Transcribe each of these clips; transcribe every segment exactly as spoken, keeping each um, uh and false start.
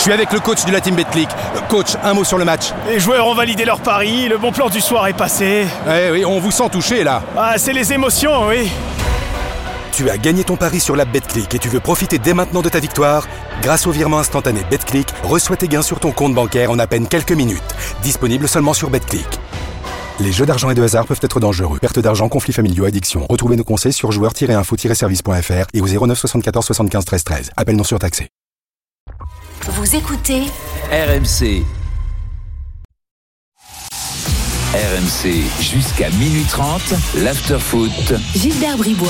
suis avec le coach de la team Betclic. Coach, un mot sur le match. Les joueurs ont validé leur pari, le bon plan du soir est passé. Eh oui, on vous sent touché là. Ah, c'est les émotions, oui. Tu as gagné ton pari sur l'app Betclic et tu veux profiter dès maintenant de ta victoire? Grâce au virement instantané Betclic, reçois tes gains sur ton compte bancaire en à peine quelques minutes. Disponible seulement sur Betclic. Les jeux d'argent et de hasard peuvent être dangereux. Perte d'argent, conflits familiaux, addiction. Retrouvez nos conseils sur joueurs tiret info tiret service point f r et au zéro neuf soixante-quatorze soixante-quinze treize treize. Appel non surtaxé. Vous écoutez R M C. R M C jusqu'à minuit trente, l'afterfoot. Gilbert Bribois.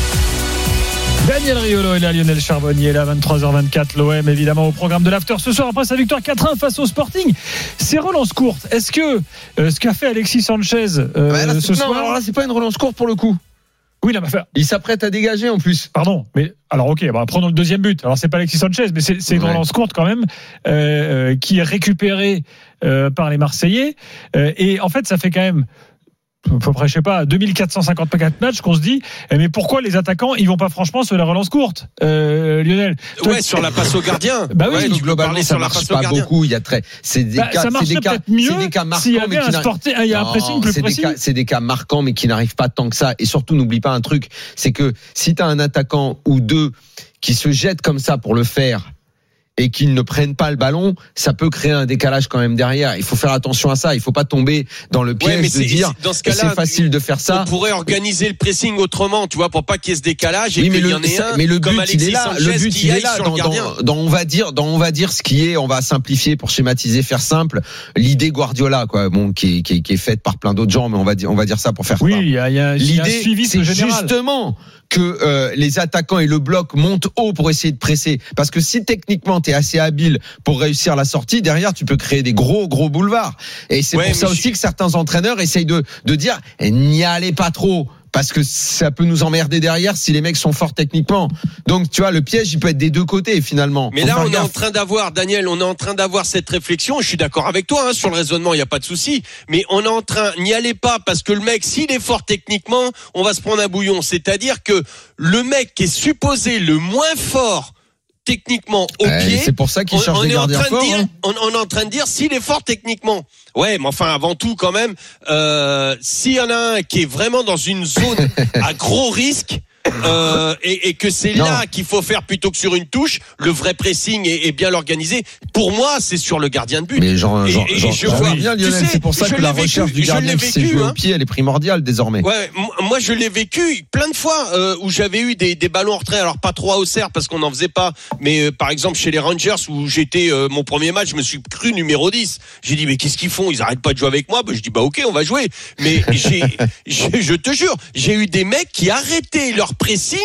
Daniel Riolo est là, Lionel Charbonnier est là, vingt-trois heures vingt-quatre, l'O M évidemment au programme de l'After ce soir après sa victoire quatre un face au Sporting. Ces relances courtes, est-ce que euh, ce qu'a fait Alexis Sanchez euh, ouais, là, ce non, soir... alors là c'est pas une relance courte pour le coup. Oui, là, bah, il s'apprête à dégager en plus. Pardon, mais alors ok, bah, prenons le deuxième but. Alors c'est pas Alexis Sanchez, mais c'est, c'est une ouais. relance courte quand même euh, qui est récupérée euh, par les Marseillais euh, et en fait ça fait quand même à peu près, je sais pas, deux mille quatre cent cinquante-quatre matchs qu'on se dit, mais pourquoi les attaquants ils vont pas franchement sur la relance courte, euh, Lionel? Toi, ouais, sur la passe au gardien. Bah oui, ouais, donc globalement ça marche pas beaucoup. Il y a très, c'est des bah, cas, ça c'est des cas, mieux c'est des cas marquants, s'il y avait mais qui un sporté, il y a un pressing plus c'est précis. Des cas, c'est des cas marquants, mais qui n'arrivent pas tant que ça. Et surtout, n'oublie pas un truc, c'est que si t'as un attaquant ou deux qui se jettent comme ça pour le faire, et qu'ils ne prennent pas le ballon, ça peut créer un décalage quand même derrière. Il faut faire attention à ça. Il faut pas tomber dans le piège ouais, de dire dans ce cas-là, c'est facile de faire ça. On pourrait organiser le pressing autrement, tu vois, pour pas qu'il y ait ce décalage et oui, qu'il le, y en ait un. Mais le but, comme Alexis il est là. Sanchez le but, il est là. Dans, dans, dans, on va dire, dans, on va dire ce qui est. On va simplifier pour schématiser, faire simple. L'idée Guardiola, quoi, bon, qui est, qui est, qui est faite par plein d'autres gens, mais on va dire, on va dire ça pour faire. Oui, il y a, il y a, l'idée, y a un suivi c'est général. Justement que euh, les attaquants et le bloc montent haut pour essayer de presser. Parce que si techniquement t'es assez habile pour réussir la sortie, derrière tu peux créer des gros gros boulevards. Et c'est ouais, pour ça aussi je... que certains entraîneurs essayent de de dire n'y allez pas trop. Parce que ça peut nous emmerder derrière si les mecs sont forts techniquement. Donc, tu vois, le piège, il peut être des deux côtés, finalement. Mais là, on est en train d'avoir, Daniel, on est en train d'avoir cette réflexion. Je suis d'accord avec toi, hein, sur le raisonnement, il n'y a pas de souci. Mais on est en train, n'y allez pas, parce que le mec, s'il est fort techniquement, on va se prendre un bouillon. C'est-à-dire que le mec qui est supposé le moins fort techniquement au euh, pied, c'est pour ça qu'il cherche des gardiens forts. De dire, hein. on, on est en train de dire s'il est fort techniquement. Ouais, mais enfin avant tout quand même, euh, s'il y en a un qui est vraiment dans une zone à gros risque. Euh, et, et que c'est non. là qu'il faut faire plutôt que sur une touche, le vrai pressing est, est bien l'organisé. Pour moi, c'est sur le gardien de but. Mais genre, genre, et, et genre, je vois bien, Lionel, sais, c'est pour ça que la vécu, recherche du gardien qui s'est joué hein. au pied, elle est primordiale désormais. Ouais, moi je l'ai vécu plein de fois euh, où j'avais eu des, des ballons en retrait. Alors pas trop à Auxerre parce qu'on n'en faisait pas, mais euh, par exemple chez les Rangers où j'étais euh, mon premier match, je me suis cru numéro dix. J'ai dit mais qu'est-ce qu'ils font? Ils arrêtent pas de jouer avec moi. Ben, je dis bah ok, on va jouer. Mais j'ai, je, je te jure, j'ai eu des mecs qui arrêtaient leur pressing.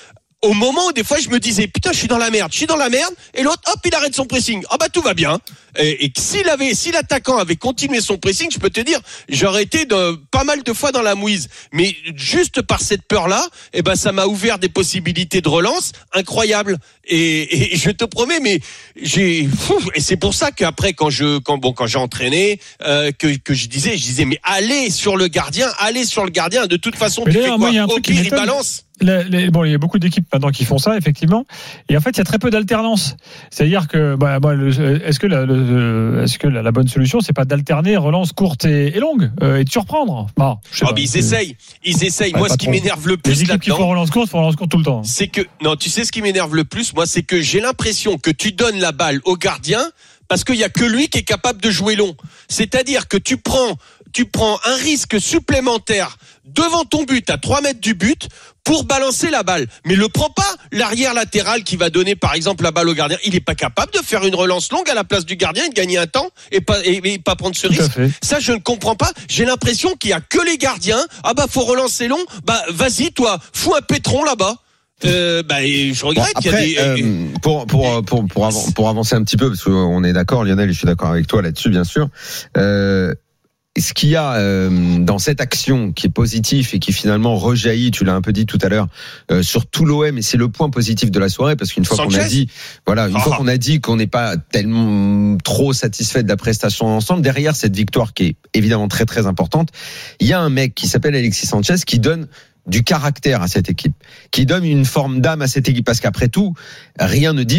Au moment où des fois je me disais putain je suis dans la merde, je suis dans la merde et l'autre hop il arrête son pressing. Ah bah tout va bien. Et, et s'il avait, si l'attaquant avait continué son pressing, je peux te dire j'aurais été de, pas mal de fois dans la mouise. Mais juste par cette peur là, eh ben ça m'a ouvert des possibilités de relance incroyables. Et, et je te promets, mais j'ai fou, et c'est pour ça qu'après quand je quand bon quand j'ai entraîné euh, que que je disais je disais mais allez sur le gardien, allez sur le gardien. De toute façon mais tu fais quoi? Moi, au pire il balance. Les, les, bon, il y a beaucoup d'équipes maintenant qui font ça, effectivement. Et en fait, il y a très peu d'alternance. C'est-à-dire que, bah, bah, le, est-ce que, la, le, est-ce que la, la bonne solution, c'est pas d'alterner relance courte et, et longue euh, et de surprendre? Bon, je sais oh, pas, mais ils essayent, ils essayent. Ouais, moi, ce qui trop. m'énerve le plus les équipes qui font relance courte, font relance courte tout le temps. C'est que, non, tu sais ce qui m'énerve le plus, moi, c'est que j'ai l'impression que tu donnes la balle au gardien parce qu'il y a que lui qui est capable de jouer long. C'est-à-dire que tu prends, tu prends un risque supplémentaire devant ton but à trois mètres du but pour balancer la balle. Mais le prend pas l'arrière latéral qui va donner par exemple la balle au gardien. Il est pas capable de faire une relance longue à la place du gardien et de gagner un temps et pas, et, et pas prendre ce Tout risque. Ça, je ne comprends pas. J'ai l'impression qu'il y a que les gardiens. Ah bah, faut relancer long. Bah, vas-y, toi, fous un pétron là-bas. Euh, bah, je regrette. Bon, après, qu'il y a des... euh, pour, pour, pour, pour, avan- pour avancer un petit peu, parce qu'on est d'accord, Lionel, et je suis d'accord avec toi là-dessus, bien sûr. Euh, Ce qu'il y a euh, dans cette action qui est positif et qui finalement rejaillit, tu l'as un peu dit tout à l'heure, euh, sur tout l'O M, et c'est le point positif de la soirée, parce qu'une fois Sanchez. qu'on a dit, voilà, une ah. fois qu'on a dit qu'on n'est pas tellement trop satisfait de la prestation ensemble, derrière cette victoire qui est évidemment très très importante, il y a un mec qui s'appelle Alexis Sanchez qui donne du caractère à cette équipe, qui donne une forme d'âme à cette équipe, parce qu'après tout, rien ne dit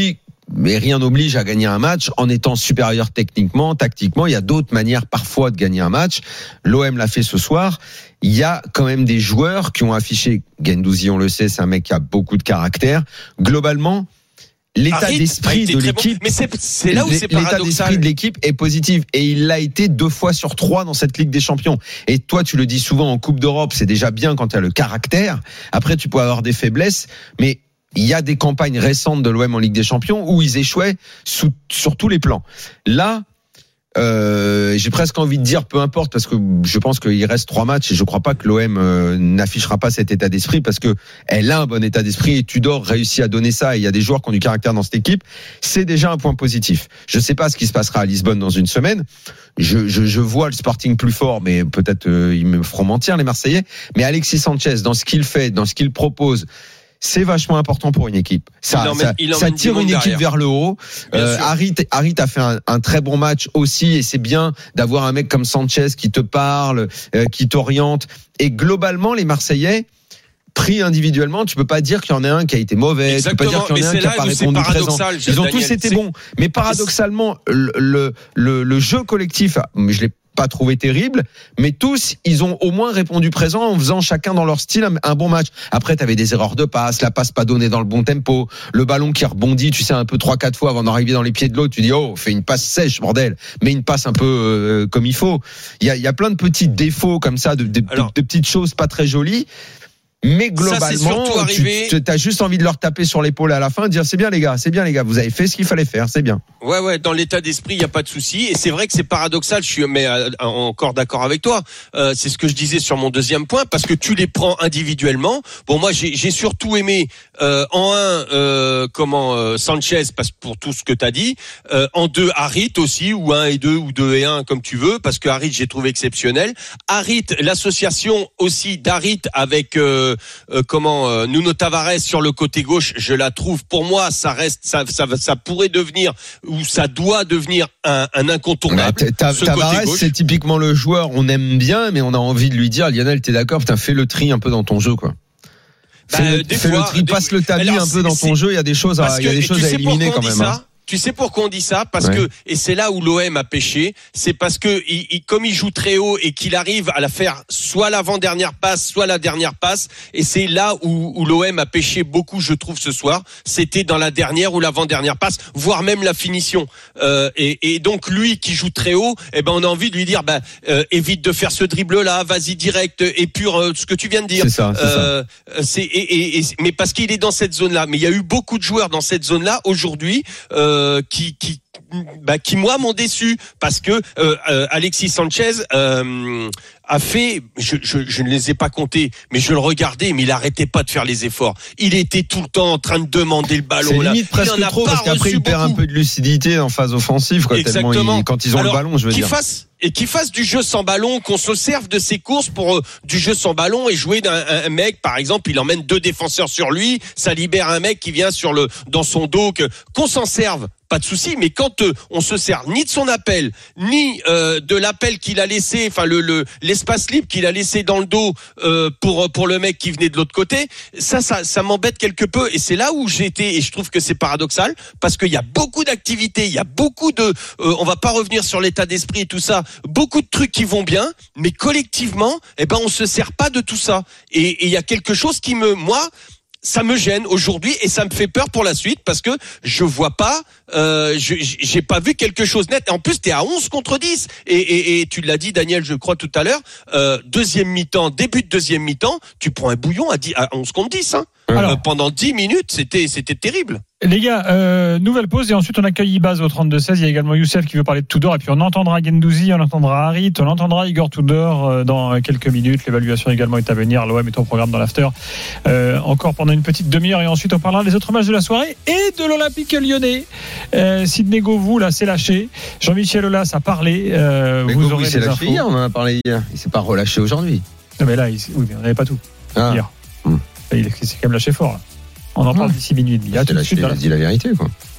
mais rien n'oblige à gagner un match en étant supérieur techniquement, tactiquement. Il y a d'autres manières parfois de gagner un match. L'O M l'a fait ce soir. Il y a quand même des joueurs qui ont affiché. Guendouzi, on le sait, c'est un mec qui a beaucoup de caractère. Globalement, l'état Harit d'esprit de l'équipe, bon. Mais c'est, c'est là où c'est paradoxal. L'état d'esprit de l'équipe est positif et il l'a été deux fois sur trois dans cette Ligue des Champions. Et toi, tu le dis souvent en Coupe d'Europe, c'est déjà bien quand tu as le caractère. Après, tu peux avoir des faiblesses, mais il y a des campagnes récentes de l'O M en Ligue des Champions où ils échouaient sous, sur tous les plans. Là, euh, j'ai presque envie de dire peu importe, parce que je pense qu'il reste trois matchs et je crois pas que l'O M euh, n'affichera pas cet état d'esprit, parce que elle a un bon état d'esprit et Tudor réussit à donner ça, et il y a des joueurs qui ont du caractère dans cette équipe. C'est déjà un point positif. Je sais pas ce qui se passera à Lisbonne dans une semaine. Je, je, je vois le Sporting plus fort, mais peut-être euh, ils me feront mentir, les Marseillais. Mais Alexis Sanchez, dans ce qu'il fait, dans ce qu'il propose, c'est vachement important pour une équipe. Ça, emmène, ça, ça tire une équipe derrière. Vers le haut. Euh, Harit, Harit a fait un, un très bon match aussi, et c'est bien d'avoir un mec comme Sanchez qui te parle, euh, qui t'oriente. Et globalement, les Marseillais, pris individuellement, tu peux pas dire qu'il y en a un qui a été mauvais, exactement, tu peux pas dire qu'il y en a un qui a pas répondu présent. Ils ont Daniel, tous été c'est... bons, mais paradoxalement, le, le, le, le jeu collectif, je l'ai pas trouvé terrible, mais tous, ils ont au moins répondu présent en faisant chacun dans leur style un, un bon match. Après, t'avais des erreurs de passe, la passe pas donnée dans le bon tempo, le ballon qui rebondit, tu sais, un peu trois, quatre fois avant d'arriver dans les pieds de l'autre, tu dis, oh, fais une passe sèche, bordel, mais une passe un peu euh, comme il faut. Il y a, il y a plein de petits défauts comme ça, de, de, Alors, de, de petites choses pas très jolies. Mais globalement, tu, tu as juste envie de leur taper sur l'épaule à la fin, dire c'est bien les gars, c'est bien les gars, vous avez fait ce qu'il fallait faire, c'est bien. Ouais ouais, dans l'état d'esprit, il y a pas de souci, et c'est vrai que c'est paradoxal, je suis mais euh, encore d'accord avec toi. Euh, c'est ce que je disais sur mon deuxième point, parce que tu les prends individuellement. Bon, moi j'ai, j'ai surtout aimé euh, en un euh, comment euh, Sanchez, parce pour tout ce que tu as dit, euh, en deux Harit aussi, ou un et deux ou deux et un comme tu veux, parce que Harit j'ai trouvé exceptionnel. Harit, l'association aussi d'Harit avec euh, Euh, comment euh, Nuno Tavares sur le côté gauche, je la trouve, pour moi ça reste ça ça, ça pourrait devenir, ou ça doit devenir un, un incontournable. Bah, ta, Tavares c'est typiquement le joueur, on aime bien, mais on a envie de lui dire, Lionel, t'es d'accord, putain, fais le tri un peu dans ton jeu, quoi. Bah, fais le, fais fois, le tri, des... passe le tamis un peu dans ton jeu, il y a des choses à, il y a des choses à éliminer quand même. Hein. Tu sais pourquoi on dit ça? Parce ouais. que, et c'est là où l'O M a pêché, c'est parce que il, il, comme il joue très haut et qu'il arrive à la faire soit l'avant-dernière passe, soit la dernière passe, et c'est là où, où l'O M a pêché beaucoup, je trouve, ce soir. C'était dans la dernière ou l'avant-dernière passe, voire même la finition. Euh, et, et donc lui qui joue très haut, eh ben on a envie de lui dire, bah euh, évite de faire ce dribble-là, vas-y direct, épure euh, ce que tu viens de dire. C'est ça. C'est euh, ça. C'est et, et, et, mais parce qu'il est dans cette zone-là. Mais il y a eu beaucoup de joueurs dans cette zone-là aujourd'hui. Euh, qui qui bah, qui moi m'ont déçu, parce que euh, euh, Alexis Sanchez euh, a fait, je, je je ne les ai pas comptés, mais je le regardais, mais il arrêtait pas de faire les efforts. Il était tout le temps en train de demander le ballon. C'est limite là. presque trop, parce qu'après il perd beaucoup. Un peu de lucidité en phase offensive, quoi, tellement il, quand ils ont Alors, le ballon, je veux qu'il dire. Fasse, et qu'il fasse du jeu sans ballon, qu'on se serve de ses courses pour euh, du jeu sans ballon, et jouer d'un un, un mec, par exemple, il emmène deux défenseurs sur lui, ça libère un mec qui vient sur le dans son dos, que, qu'on s'en serve. Pas de souci, mais quand euh, on se sert ni de son appel, ni euh, de l'appel qu'il a laissé, enfin le, le l'espace libre qu'il a laissé dans le dos euh, pour pour le mec qui venait de l'autre côté, ça ça ça m'embête quelque peu, et c'est là où j'ai été, et je trouve que c'est paradoxal, parce qu'il y a beaucoup d'activités, il y a beaucoup de, euh, on va pas revenir sur l'état d'esprit et tout ça, beaucoup de trucs qui vont bien, mais collectivement, eh ben on se sert pas de tout ça, et il y a quelque chose qui me, moi. Ça me gêne aujourd'hui, et ça me fait peur pour la suite, parce que je vois pas, euh, je, j'ai pas vu quelque chose net. Et en plus, t'es à onze contre dix. Et, et, et tu l'as dit, Daniel, je crois tout à l'heure, euh, deuxième mi-temps, début de deuxième mi-temps, tu prends un bouillon à, dix, à onze contre dix, hein. Alors, euh, pendant dix minutes, c'était, c'était terrible. Les gars, euh, nouvelle pause, et ensuite on accueille Ibaz au trente-deux seize. Il y a également Youssef qui veut parler de Tudor, et puis on entendra Guendouzi, on entendra Harit, on entendra Igor Tudor dans quelques minutes. L'évaluation également est à venir. L'O M est au programme dans l'after euh, encore pendant une petite demi-heure, et ensuite on parlera des autres matchs de la soirée et de l'Olympique Lyonnais. Euh, Sidney Govou là s'est lâché, Jean-Michel Aulas a parlé. Euh, mais vous Govou, aurez il s'est lâché hier, on en a parlé hier. Il s'est pas relâché aujourd'hui. Non mais là, il, oui, mais on n'avait pas tout ah. hier. Hum. Il s'est quand même lâché fort là. On en parle d'ici minuit et demi. Il a dit la vérité, quoi.